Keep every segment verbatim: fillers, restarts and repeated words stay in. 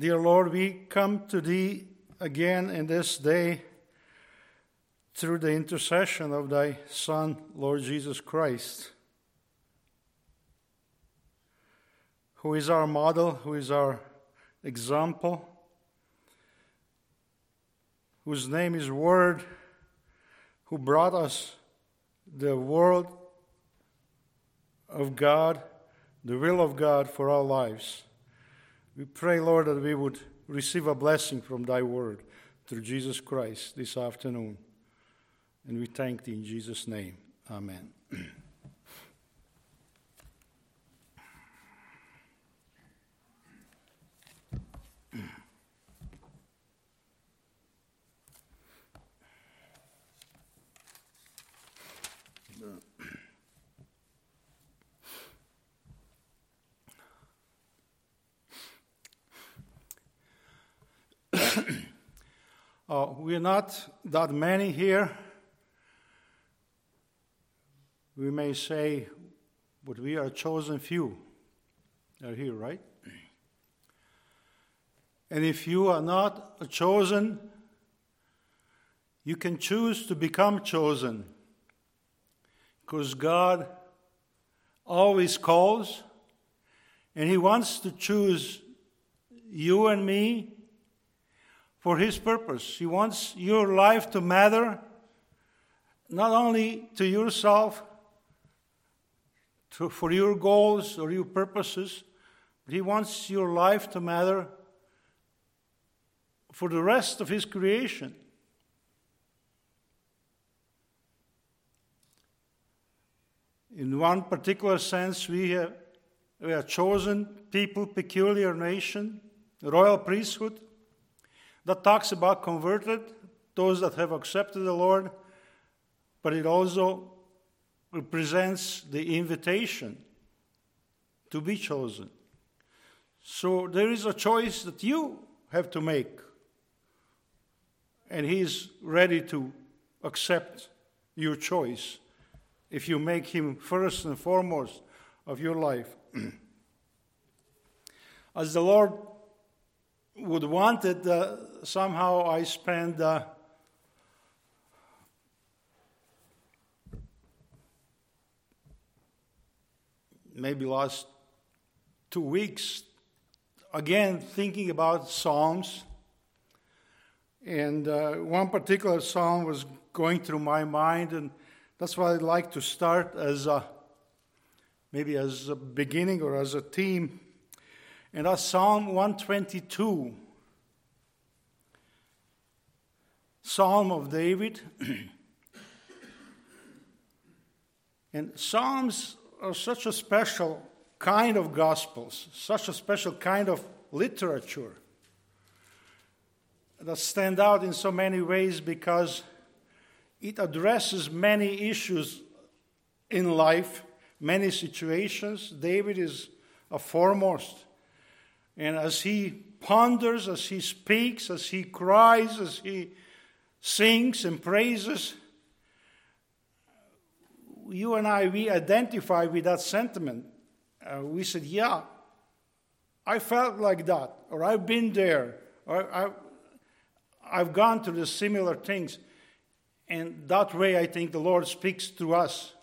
Dear Lord, we come to Thee again in this day through the intercession of Thy Son, Lord Jesus Christ, who is our model, who is our example, whose name is Word, who brought us the world of God, the will of God for our lives. We pray, Lord, that we would receive a blessing from Thy Word through Jesus Christ this afternoon. And we thank Thee in Jesus' name. Amen. Uh, we're not that many here. We may say, but we are a chosen few. They're here, right? And if you are not a chosen, you can choose to become chosen. Because God always calls, and He wants to choose you and me for His purpose. He wants your life to matter, not only to yourself, to, for your goals or your purposes, but He wants your life to matter for the rest of His creation. In one particular sense, we, have, we are chosen people, peculiar nation, royal priesthood. That talks about converted, those that have accepted the Lord, but it also represents the invitation to be chosen. So there is a choice that you have to make, and He is ready to accept your choice if you make Him first and foremost of your life. As the Lord would want it, uh, somehow I spend uh, maybe last two weeks again thinking about Psalms, and uh, one particular psalm was going through my mind, and that's why I'd like to start as a, maybe as a beginning or as a theme. And that's Psalm one twenty-two, Psalm of David. And Psalms are such a special kind of gospels, such a special kind of literature that stand out in so many ways because it addresses many issues in life, many situations. David is a foremost. And as he ponders, as he speaks, as he cries, as he sings and praises, you and I, we identify with that sentiment. Uh, we said, yeah, I felt like that, or I've been there, or I, I've gone through the similar things. And that way, I think the Lord speaks to us.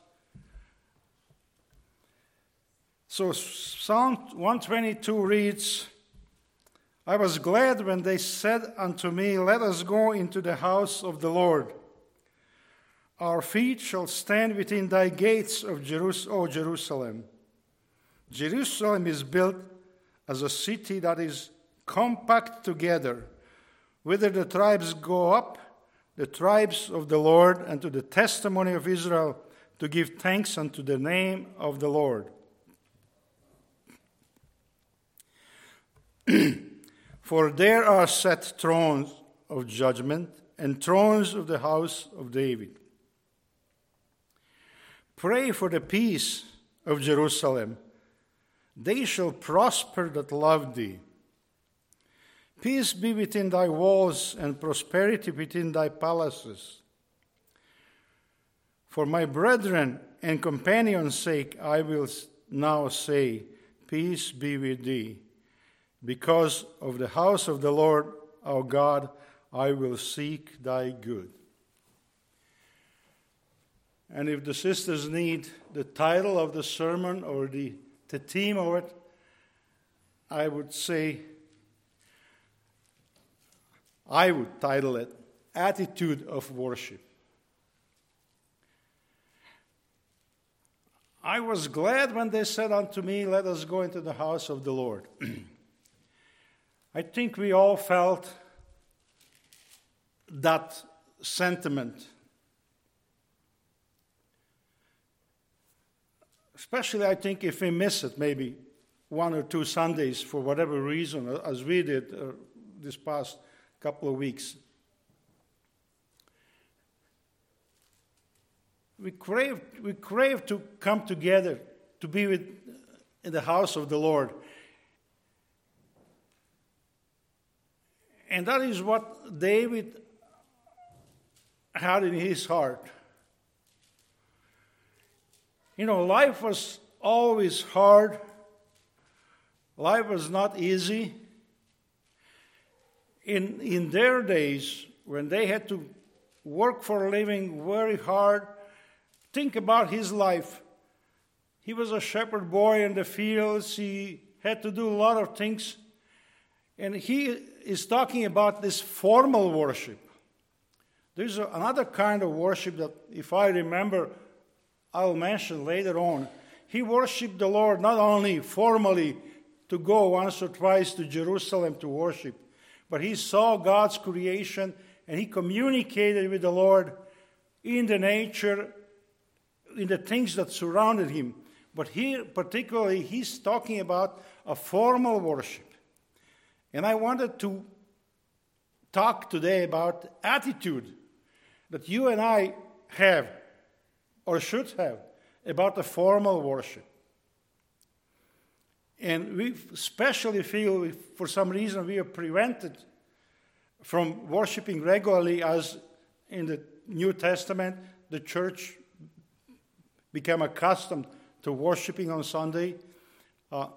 So Psalm one twenty-two reads, I was glad when they said unto me, let us go into the house of the Lord. Our feet shall stand within thy gates, of Jerus- O Jerusalem. Jerusalem is built as a city that is compact together, whither the tribes go up, the tribes of the Lord, and to the testimony of Israel, to give thanks unto the name of the Lord. For there are set thrones of judgment and thrones of the house of David. Pray for the peace of Jerusalem. They shall prosper that love thee. Peace be within thy walls and prosperity within thy palaces. For my brethren and companions' sake I will now say, peace be with thee. Because of the house of the Lord our God, I will seek thy good. And if the sisters need the title of the sermon or the, the theme of it, I would say, I would title it, Attitude of Worship. I was glad when they said unto me, let us go into the house of the Lord. I think we all felt that sentiment. Especially, I think, if we miss it, maybe one or two Sundays for whatever reason, as we did uh, this past couple of weeks. We crave, we crave to come together, to be with, in the house of the Lord. And that is what David had in his heart. You know, life was always hard. Life was not easy. In, in their days, when they had to work for a living very hard, think about his life. He was a shepherd boy in the fields. He had to do a lot of things. And he is talking about this formal worship. There's a, another kind of worship that, if I remember, I'll mention later on. He worshiped the Lord not only formally to go once or twice to Jerusalem to worship, but he saw God's creation and he communicated with the Lord in the nature, in the things that surrounded him. But here, particularly, he's talking about a formal worship. And I wanted to talk today about attitude that you and I have or should have about the formal worship. And we especially feel, we, for some reason, we are prevented from worshiping regularly, as in the New Testament, the church became accustomed to worshiping on Sunday. Uh,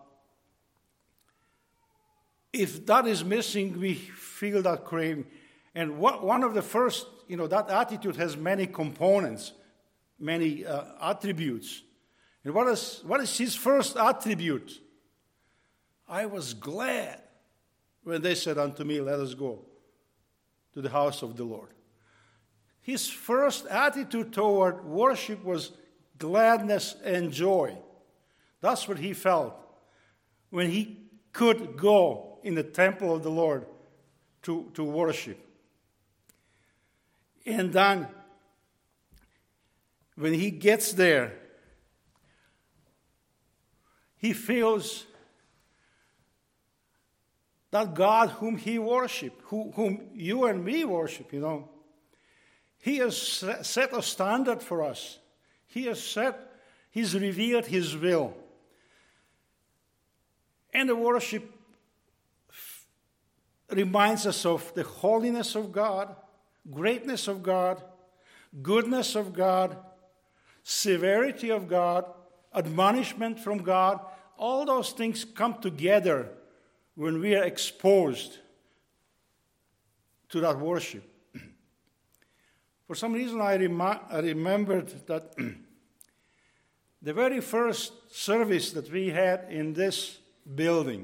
if that is missing, we feel that craving. And what, one of the first, you know, that attitude has many components, many uh, attributes. And what is, what is his first attribute? I was glad when they said unto me, let us go to the house of the Lord. His first attitude toward worship was gladness and joy. That's what he felt when he could go in the temple of the Lord to, to worship. And then, when he gets there, he feels that God whom he worshiped, who, whom you and me worship, you know, he has set a standard for us. He has set, he's revealed his will. And the worship reminds us of the holiness of God, greatness of God, goodness of God, severity of God, admonishment from God. All those things come together when we are exposed to that worship. For some reason, I, rem- I remembered that the very first service that we had in this building,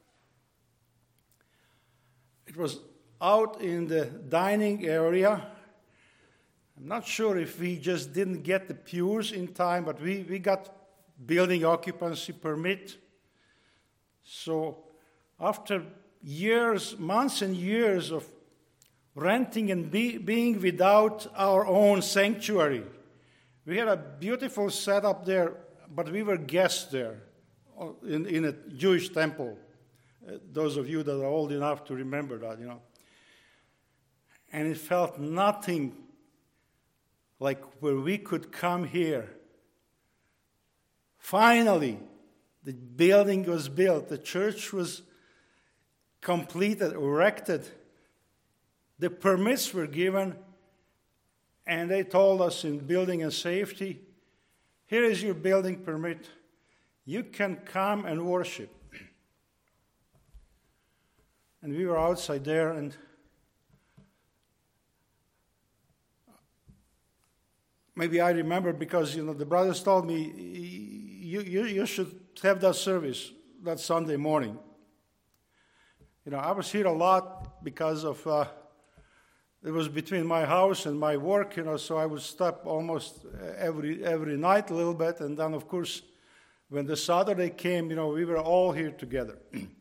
it was out in the dining area. I'm not sure if we just didn't get the pews in time, but we, we got building occupancy permit. So after years, months and years of renting and be, being without our own sanctuary, we had a beautiful setup there, but we were guests there in, in a Jewish temple. Uh, those of you that are old enough to remember that, you know. And it felt nothing like where we could come here. Finally, the building was built. The church was completed, erected. The permits were given. And they told us in building and safety, here is your building permit. You can come and worship. And we were outside there, and maybe I remember because, you know, the brothers told me, you, you, you should have that service that Sunday morning. You know, I was here a lot because of, uh, it was between my house and my work, you know, so I would stop almost every every night a little bit. And then, of course, when the Saturday came, you know, we were all here together.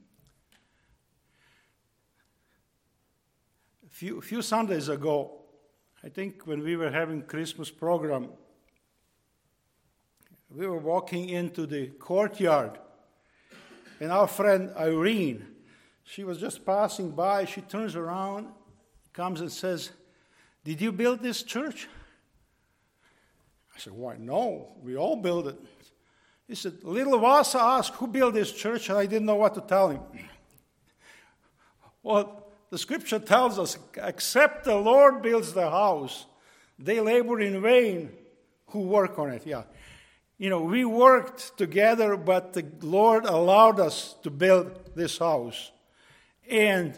a few, few Sundays ago, I think when we were having Christmas program, we were walking into the courtyard, and our friend Irene, she was just passing by. She turns around, comes and says, "Did you build this church?" I said, "Why, no, we all built it." He said, "Little Vasa asked who built this church," and I didn't know what to tell him. Well, the scripture tells us, except the Lord builds the house, they labor in vain who work on it. Yeah. You know, we worked together, but the Lord allowed us to build this house. And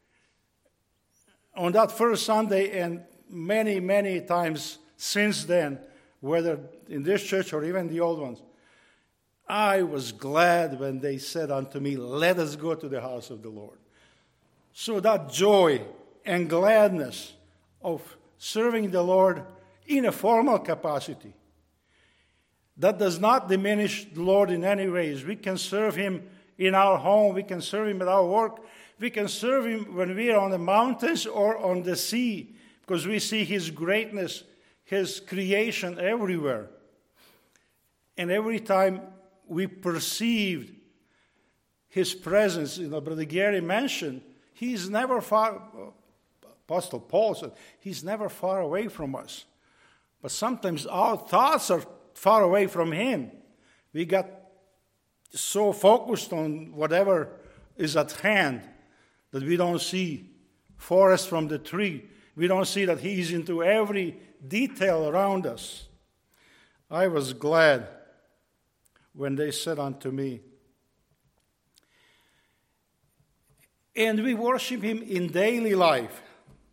on that first Sunday, and many, many times since then, whether in this church or even the old ones, I was glad when they said unto me, "Let us go to the house of the Lord." So that joy and gladness of serving the Lord in a formal capacity, that does not diminish the Lord in any ways. We can serve Him in our home. We can serve Him at our work. We can serve Him when we are on the mountains or on the sea, because we see His greatness, His creation everywhere. And every time we perceive His presence, you know, Brother Gary mentioned, He's never far, Apostle Paul said, He's never far away from us. But sometimes our thoughts are far away from Him. We got so focused on whatever is at hand that we don't see forest from the tree. We don't see that He's into every detail around us. I was glad when they said unto me, and we worship Him in daily life.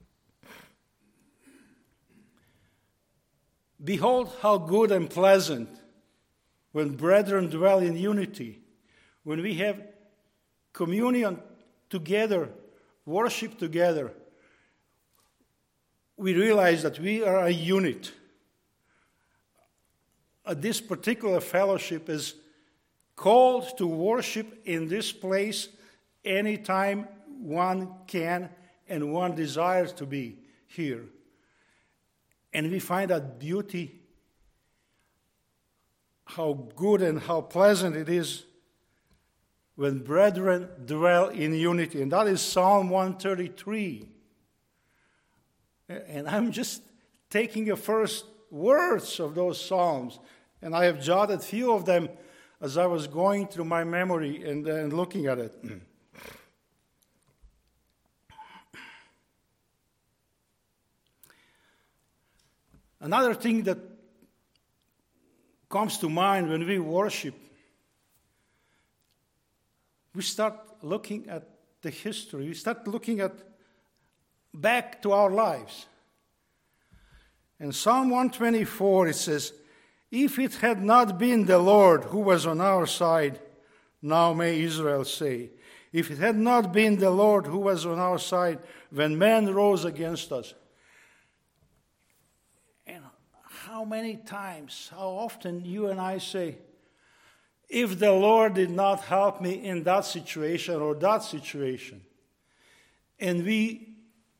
Behold how good and pleasant when brethren dwell in unity, when we have communion together, worship together, we realize that we are a unit. Uh, this particular fellowship is called to worship in this place anytime one can and one desires to be here. And we find that beauty, how good and how pleasant it is when brethren dwell in unity. And that is Psalm one thirty-three. And I'm just taking the first words of those Psalms, and I have jotted a few of them as I was going through my memory and, and looking at it. Another thing that comes to mind when we worship, we start looking at the history. We start looking at back to our lives. In Psalm one twenty-four, it says, "If it had not been the Lord who was on our side, now may Israel say, if it had not been the Lord who was on our side when men rose against us." And how many times, how often you and I say, if the Lord did not help me in that situation or that situation, and we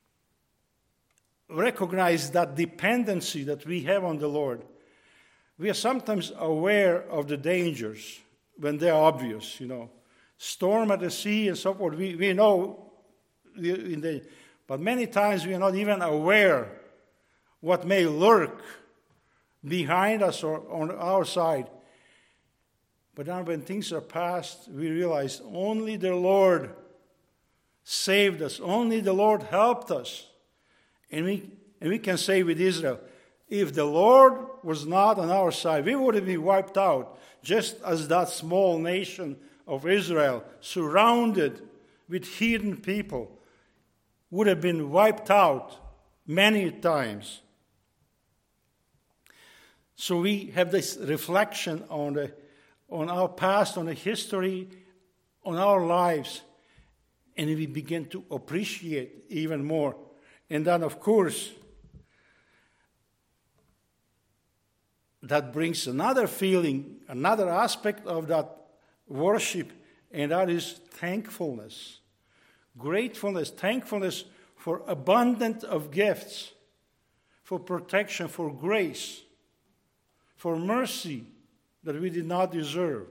recognize that dependency that we have on the Lord, we are sometimes aware of the dangers when they're obvious, you know. Storm at the sea and so forth, we, we know, in the, but many times we are not even aware what may lurk behind us or on our side. But now when things are past, we realize only the Lord saved us. Only the Lord helped us. And we, and we can say with Israel, if the Lord was not on our side, we would have been wiped out, just as that small nation of Israel, surrounded with heathen people would have been wiped out many times. So we have this reflection on the, on our past, on the history, on our lives, and we begin to appreciate even more. And then, of course, that brings another feeling, another aspect of that worship, and that is thankfulness. Gratefulness, thankfulness for abundance of gifts, for protection, for grace, for mercy that we did not deserve.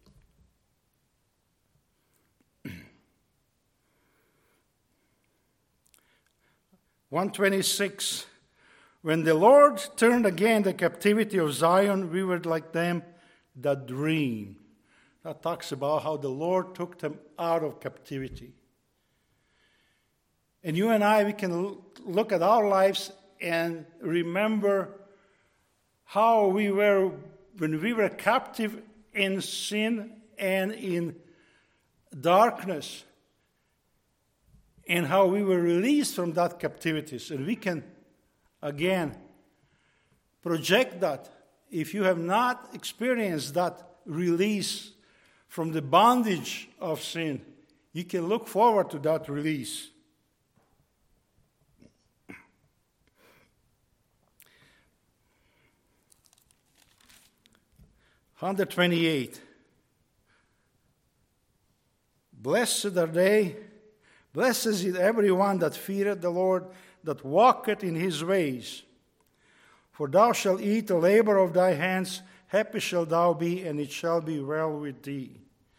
one twenty-six, when the Lord turned again the captivity of Zion, we were like them that dream. That talks about how the Lord took them out of captivity. And you and I, we can look at our lives and remember how we were when we were captive in sin and in darkness, and how we were released from that captivities. And we can, again, project that. If you have not experienced that release from the bondage of sin, you can look forward to that release. one twenty-eight. Blessed are they, blessed is everyone that feareth the Lord, that walketh in his ways. For thou shalt eat the labor of thy hands, happy shalt thou be, and it shall be well with thee.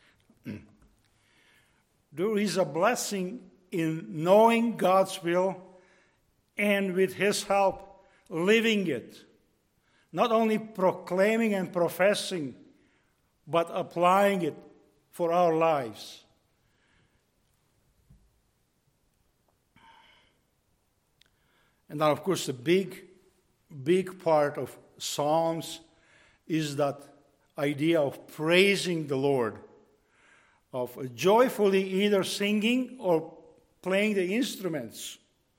There is a blessing in knowing God's will and with his help living it. Not only proclaiming and professing, but applying it for our lives. And now, of course, the big, big part of Psalms is that idea of praising the Lord, of joyfully either singing or playing the instruments.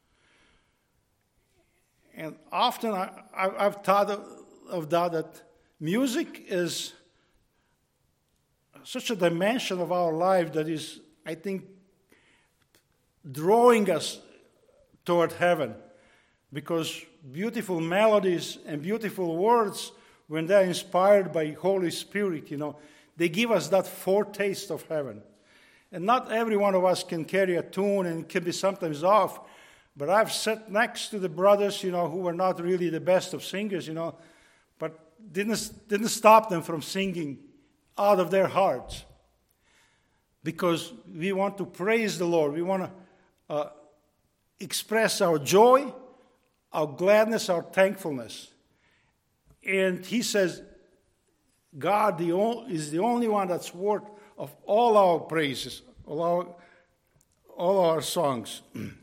And often I, I, I've thought of, of that, that music is such a dimension of our life that is, I think, drawing us toward heaven. Because beautiful melodies and beautiful words, when they're inspired by Holy Spirit, you know, they give us that foretaste of heaven. And not every one of us can carry a tune and can be sometimes off. But I've sat next to the brothers, you know, who were not really the best of singers, you know, but didn't, didn't stop them from singing out of their hearts. Because we want to praise the Lord. We want to uh, express our joy, our gladness, our thankfulness. And he says, God the only, is the only one that's worth of all our praises, all our, all our songs.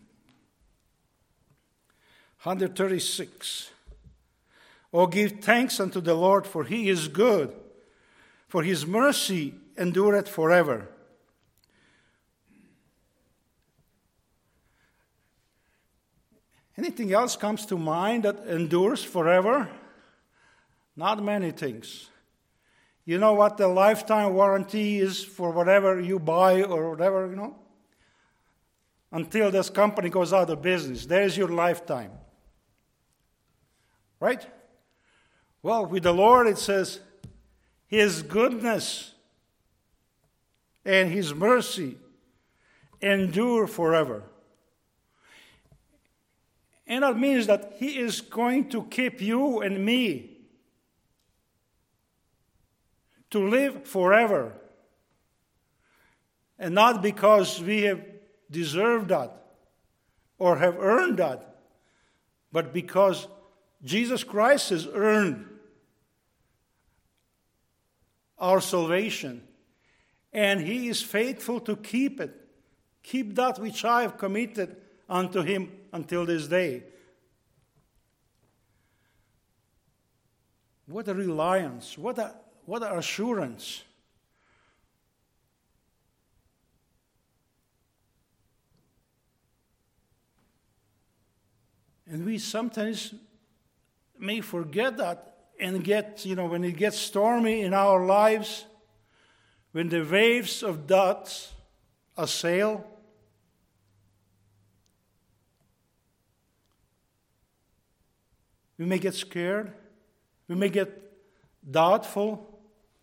one thirty-six. Oh, give thanks unto the Lord, for he is good, for his mercy endureth forever. Anything else comes to mind that endures forever? Not many things. You know what the lifetime warranty is for whatever you buy or whatever, you know? Until this company goes out of business. There's your lifetime. Right? Well, with the Lord it says, his goodness and his mercy endure forever. And that means that he is going to keep you and me to live forever. And not because we have deserved that or have earned that, but because Jesus Christ has earned our salvation. And he is faithful to keep it. Keep that which I have committed unto him until this day. What a reliance, what a, what an assurance. And we sometimes may forget that and get, you know, when it gets stormy in our lives, when the waves of doubts assail, we may get scared, we may get doubtful,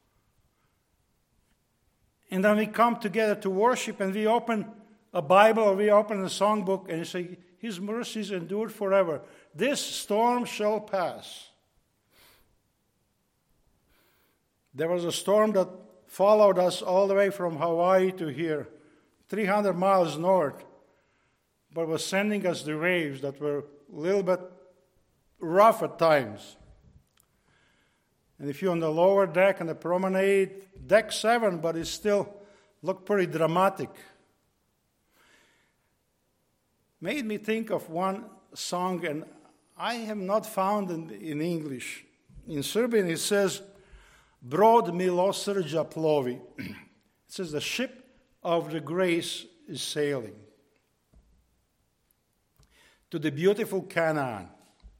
and then we come together to worship and we open a Bible or we open a songbook and say, His mercies endure forever. This storm shall pass. There was a storm that followed us all the way from Hawaii to here, three hundred miles north, but was sending us the waves that were a little bit rough at times. And if you're on the lower deck on the promenade, deck seven, but it still looked pretty dramatic. Made me think of one song, and I have not found it in English. In Serbian it says, Brod milosrđa plovi. It says, the ship of the grace is sailing to the beautiful Canaan.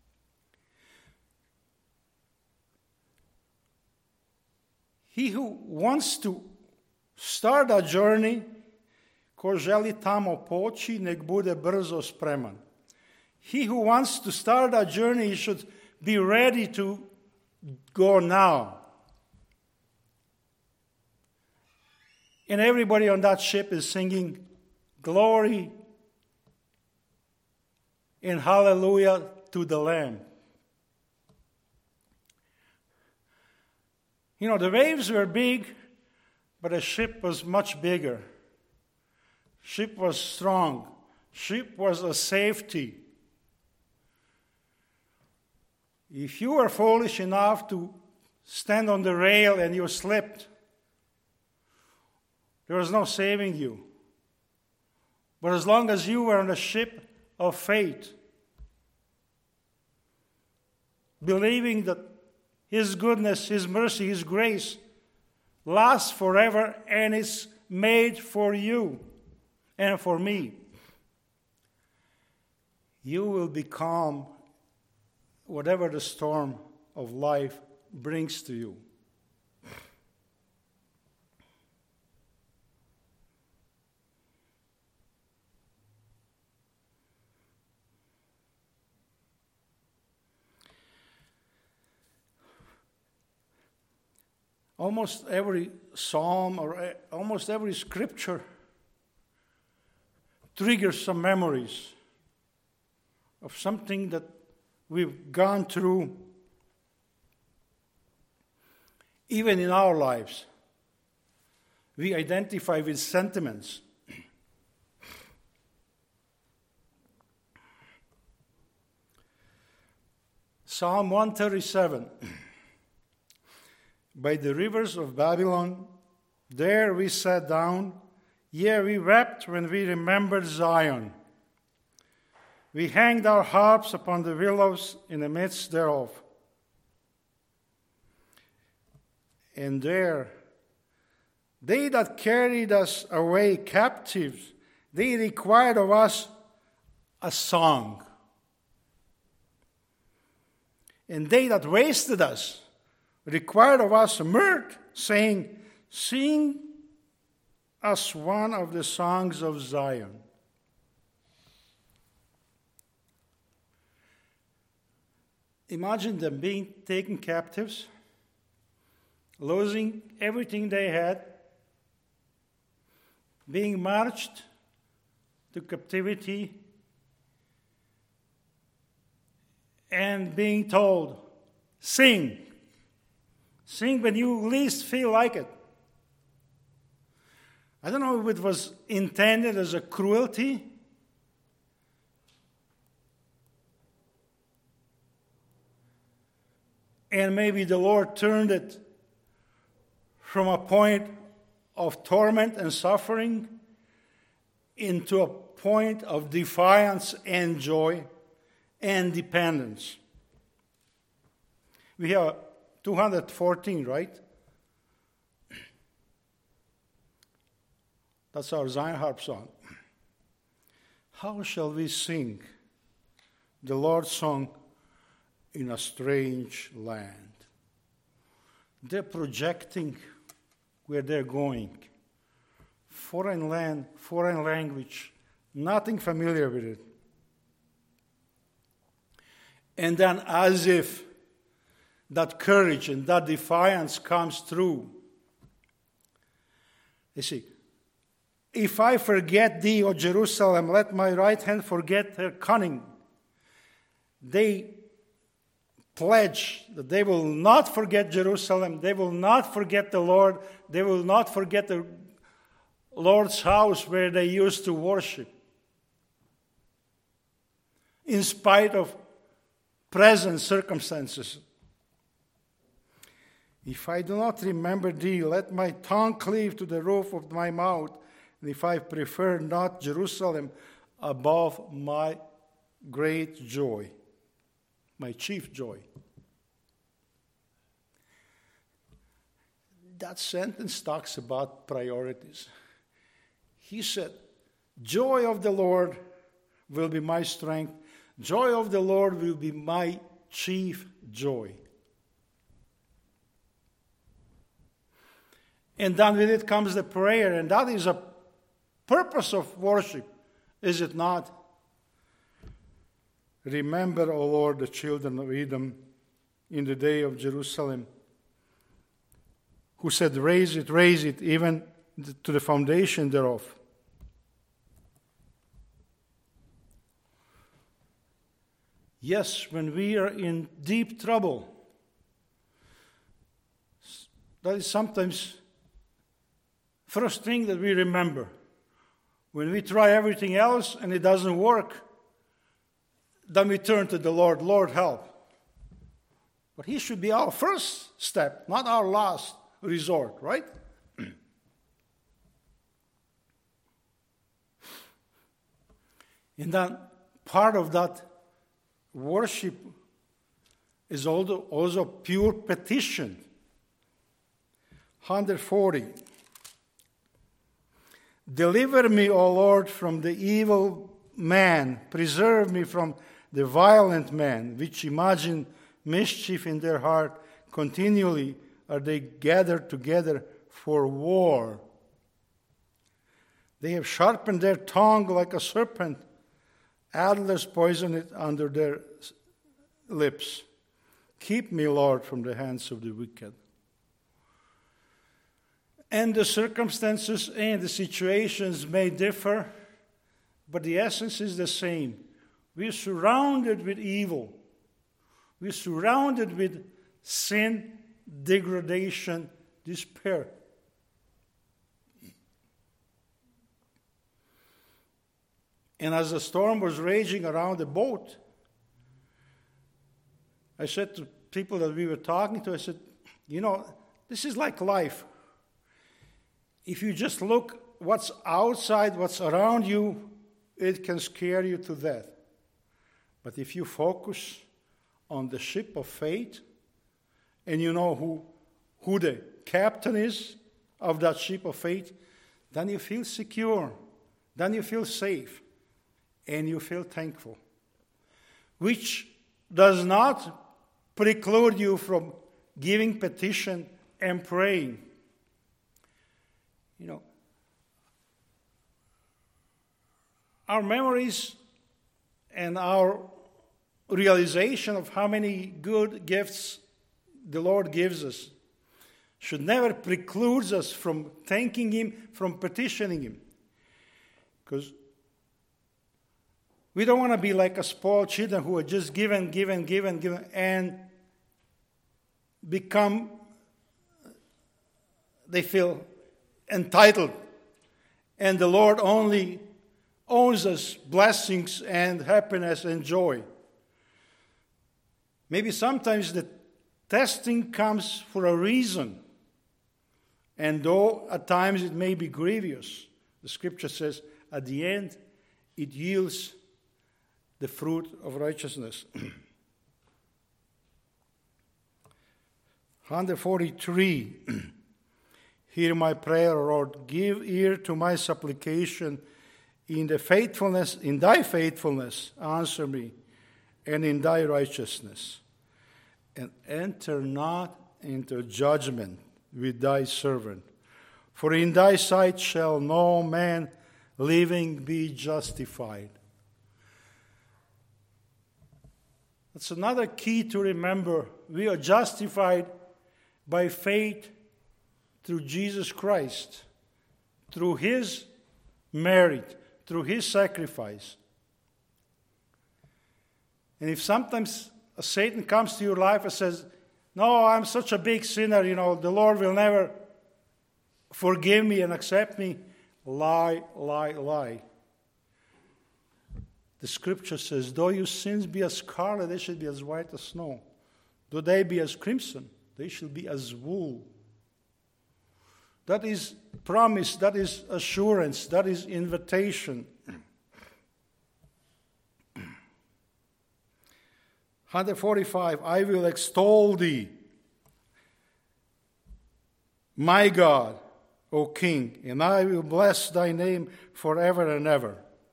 He who wants to start a journey, ko želi tamo poći, nek bude brzo spreman. He who wants to start a journey, he should be ready to go now. And everybody on that ship is singing glory and hallelujah to the Lamb. You know, the waves were big, but the ship was much bigger. Ship was strong. Ship was a safety. If you were foolish enough to stand on the rail and you slipped, there was no saving you. But as long as you were on the ship of faith, believing that His goodness, His mercy, His grace lasts forever and is made for you and for me, you will become whatever the storm of life brings to you. Almost every psalm or almost every scripture triggers some memories of something that we've gone through, even in our lives. We identify with sentiments. Psalm one thirty-seven. By the rivers of Babylon, there we sat down. Yea, we wept when we remembered Zion. We hanged our harps upon the willows in the midst thereof. And there, they that carried us away captives, they required of us a song. And they that wasted us required of us mirth, saying, sing us one of the songs of Zion. Imagine them being taken captives, losing everything they had, being marched to captivity, and being told, sing. Sing when you least feel like it. I don't know if it was intended as a cruelty. And maybe the Lord turned it from a point of torment and suffering into a point of defiance and joy and dependence. We have two hundred fourteen, right? That's our Zion harp song. How shall we sing the Lord's song, in a strange land. They're projecting where they're going. Foreign land, foreign language, nothing familiar with it. And then as if that courage and that defiance comes through. You see, if I forget thee, O Jerusalem, let my right hand forget her cunning. They pledge that they will not forget Jerusalem. They will not forget the Lord. They will not forget the Lord's house where they used to worship. In spite of present circumstances. If I do not remember thee, let my tongue cleave to the roof of my mouth. And if I prefer not Jerusalem above my great joy, my chief joy. That sentence talks about priorities. He said, joy of the Lord will be my strength. Joy of the Lord will be my chief joy. And then with it comes the prayer, and that is a purpose of worship, is it not? Remember, O Lord, the children of Edom in the day of Jerusalem, who said, raise it, raise it, even to the foundation thereof. Yes, when we are in deep trouble, that is sometimes first thing that we remember. When we try everything else and it doesn't work, then we turn to the Lord, Lord, help. But He should be our first step, not our last resort, right? And then part of that worship is also, also pure petition. one forty. Deliver me, O Lord, from the evil man. Preserve me from the violent man, which imagine mischief in their heart. Continually are they gathered together for war. They have sharpened their tongue like a serpent. Adder's poison it under their lips. Keep me, Lord, from the hands of the wicked. And the circumstances and the situations may differ, but the essence is the same. We're surrounded with evil. We're surrounded with sin, degradation, despair. And as the storm was raging around the boat, I said to people that we were talking to, I said, you know, this is like life. If you just look what's outside, what's around you, it can scare you to death. But if you focus on the ship of faith, and you know who, who the captain is of that ship of faith, then you feel secure, then you feel safe, and you feel thankful. Which does not preclude you from giving petition and praying. You know, our memories and our realization of how many good gifts the Lord gives us should never preclude us from thanking Him, from petitioning Him. Because we don't want to be like a spoiled children who are just given, given, given, given, and become, they feel entitled. And the Lord only owns us blessings and happiness and joy. Maybe sometimes the testing comes for a reason. And though at times it may be grievous, the scripture says at the end it yields the fruit of righteousness. one forty-three. Hear my prayer, Lord. Give ear to my supplication. In the faithfulness, in thy faithfulness, answer me. and in thy righteousness, and enter not into judgment with thy servant. For in thy sight shall no man living be justified. That's another key to remember. We are justified by faith through Jesus Christ, through his merit, through his sacrifice. And if sometimes Satan comes to your life and says, no, I'm such a big sinner, you know, the Lord will never forgive me and accept me. Lie, lie, lie. The scripture says, though your sins be as scarlet, they shall be as white as snow. Though they be as crimson, they shall be as wool. That is promise, that is assurance, that is invitation. one forty-five, I will extol thee, my God, O King, and I will bless thy name forever and ever.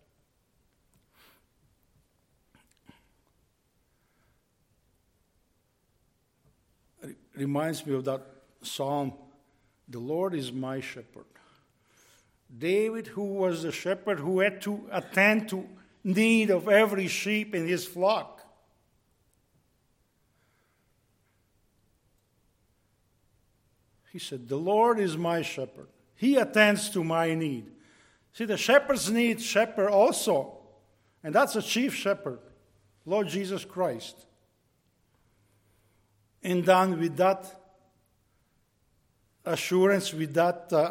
It reminds me of that psalm, the Lord is my shepherd. David, who was the shepherd who had to attend to need of every sheep in his flock. He said, the Lord is my shepherd. He attends to my need. See, the shepherds need shepherd also. And that's a chief shepherd, Lord Jesus Christ. And done with that assurance, with that uh,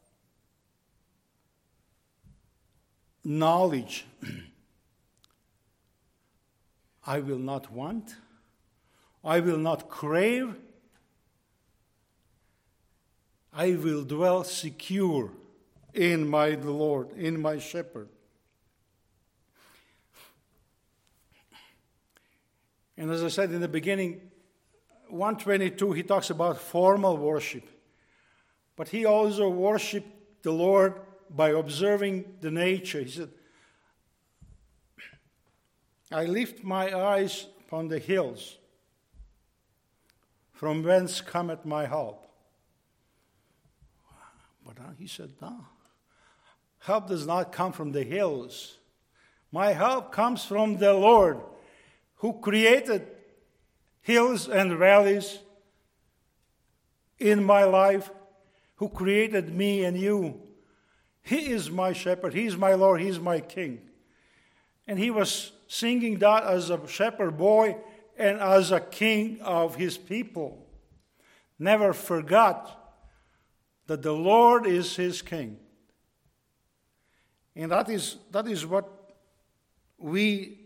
knowledge, I will not want, I will not crave, I will dwell secure in my Lord, in my shepherd. And as I said in the beginning, one twenty-two, he talks about formal worship. But he also worshiped the Lord by observing the nature. He said, I lift my eyes upon the hills, from whence cometh my help. But uh, he said, no, help does not come from the hills. My help comes from the Lord, who created hills and valleys in my life, who created me and you. He is my shepherd. He is my Lord. He is my King. And he was singing that as a shepherd boy and as a king of his people. Never forgot that the Lord is his king. And that is, that is what we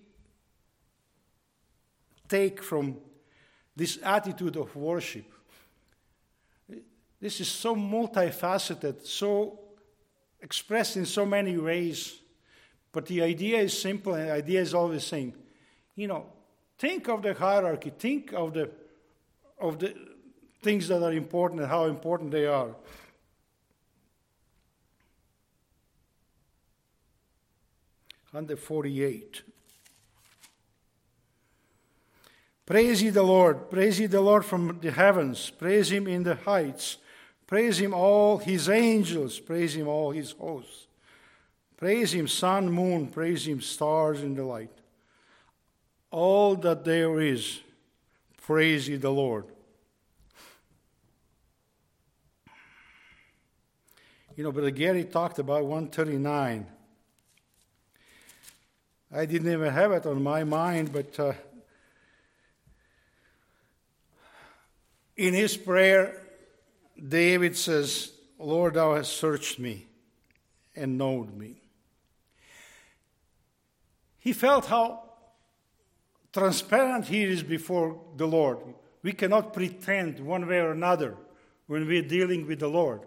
take from this attitude of worship. This is so multifaceted, so expressed in so many ways. But the idea is simple, and the idea is always the same. You know, think of the hierarchy. Think of the, of the things that are important and how important they are. one forty-eight. Praise ye the Lord. Praise ye the Lord from the heavens. Praise him in the heights. Praise him all his angels. Praise him all his hosts. Praise him sun, moon. Praise him stars in the light. All that there is, praise ye the Lord. You know, Brother Gary talked about one thirty-nine. I didn't even have it on my mind, but uh, in his prayer, David says, Lord, thou hast searched me and known me. He felt how transparent he is before the Lord. We cannot pretend one way or another when we're dealing with the Lord.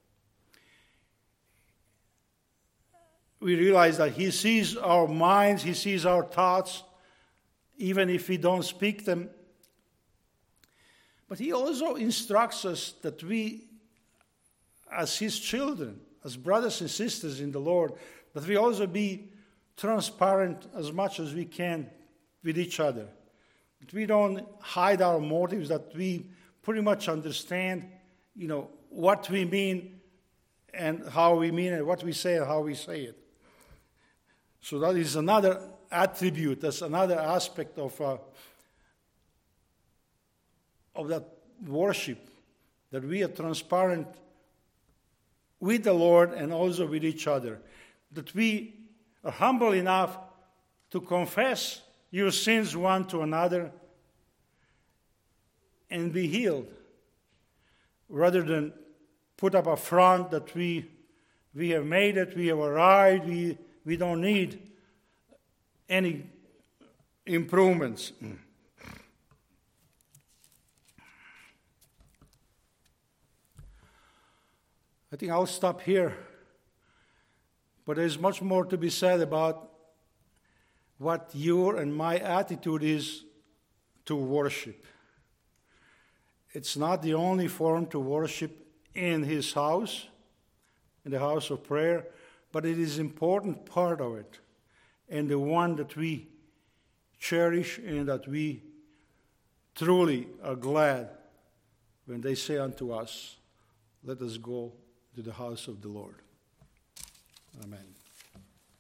We realize that he sees our minds, he sees our thoughts, even if we don't speak them. But he also instructs us that we, as his children, as brothers and sisters in the Lord, that we also be transparent as much as we can with each other. That we don't hide our motives, that we pretty much understand, you know, what we mean and how we mean it, what we say and how we say it. So that is another attribute, that's another aspect of uh, of that worship, that we are transparent with the Lord and also with each other, that we are humble enough to confess your sins one to another and be healed, rather than put up a front that we we have made it, we have arrived, we, we don't need any improvements. I think I'll stop here, but there's much more to be said about what your and my attitude is to worship. It's not the only form to worship in His house, in the house of prayer, but it is an important part of it, and the one that we cherish and that we truly are glad when they say unto us, let us go to the house of the Lord. Amen.